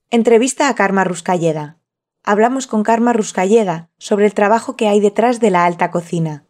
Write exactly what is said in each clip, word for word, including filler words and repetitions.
Entrevista a Carme Ruscalleda. Hablamos con Carme Ruscalleda sobre el trabajo que hay detrás de la alta cocina.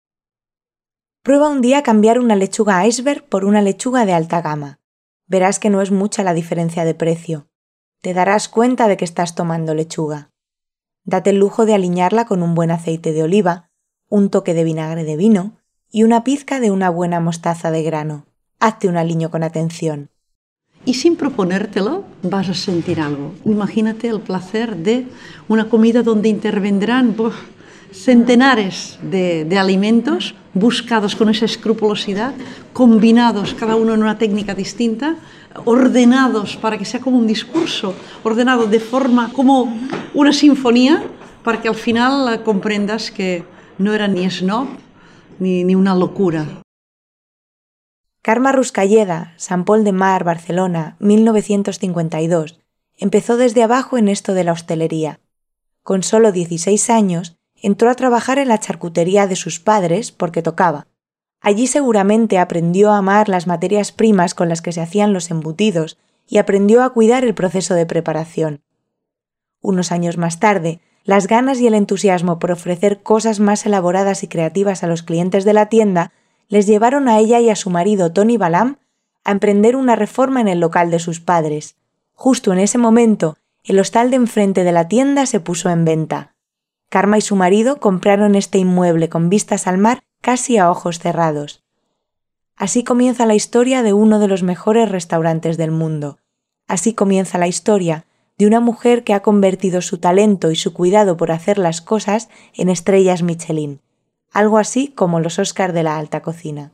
Prueba un día cambiar una lechuga iceberg por una lechuga de alta gama. Verás que no es mucha la diferencia de precio. Te darás cuenta de que estás tomando lechuga. Date el lujo de aliñarla con un buen aceite de oliva, un toque de vinagre de vino y una pizca de una buena mostaza de grano. Hazte un aliño con atención. Y sin proponértelo vas a sentir algo. Imagínate el placer de una comida donde intervendrán ¡buf! centenares de, de alimentos buscados con esa escrupulosidad, combinados cada uno en una técnica distinta, ordenados para que sea como un discurso, ordenado de forma como una sinfonía, para que al final comprendas que no era ni snob ni, ni una locura. Carme Ruscalleda, Sant Pol de Mar, Barcelona, mil novecientos cincuenta y dos, empezó desde abajo en esto de la hostelería. Con solo dieciséis años, entró a trabajar en la charcutería de sus padres porque tocaba. Allí seguramente aprendió a amar las materias primas con las que se hacían los embutidos y aprendió a cuidar el proceso de preparación. Unos años más tarde, las ganas y el entusiasmo por ofrecer cosas más elaboradas y creativas a los clientes de la tienda les llevaron a ella y a su marido Tony Balam a emprender una reforma en el local de sus padres. Justo en ese momento, el hostal de enfrente de la tienda se puso en venta. Carme y su marido compraron este inmueble con vistas al mar casi a ojos cerrados. Así comienza la historia de uno de los mejores restaurantes del mundo. Así comienza la historia de una mujer que ha convertido su talento y su cuidado por hacer las cosas en estrellas Michelin. Algo así como los Oscar de la alta cocina.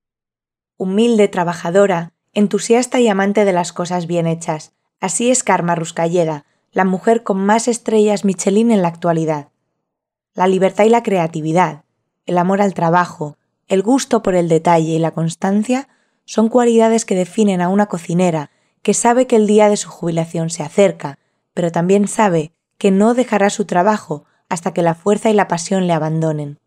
Humilde, trabajadora, entusiasta y amante de las cosas bien hechas, así es Carme Ruscalleda, la mujer con más estrellas Michelin en la actualidad. La libertad y la creatividad, el amor al trabajo, el gusto por el detalle y la constancia son cualidades que definen a una cocinera que sabe que el día de su jubilación se acerca, pero también sabe que no dejará su trabajo hasta que la fuerza y la pasión le abandonen.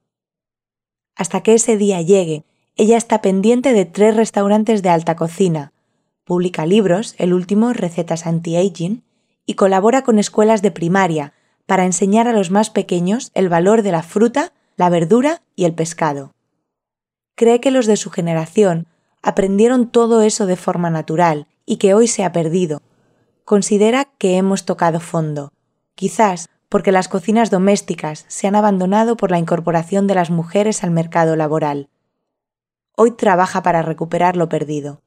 Hasta que ese día llegue, ella está pendiente de tres restaurantes de alta cocina, publica libros, el último Recetas Anti-Aging, y colabora con escuelas de primaria para enseñar a los más pequeños el valor de la fruta, la verdura y el pescado. Cree que los de su generación aprendieron todo eso de forma natural y que hoy se ha perdido. Considera que hemos tocado fondo, quizás porque las cocinas domésticas se han abandonado por la incorporación de las mujeres al mercado laboral. Hoy trabaja para recuperar lo perdido.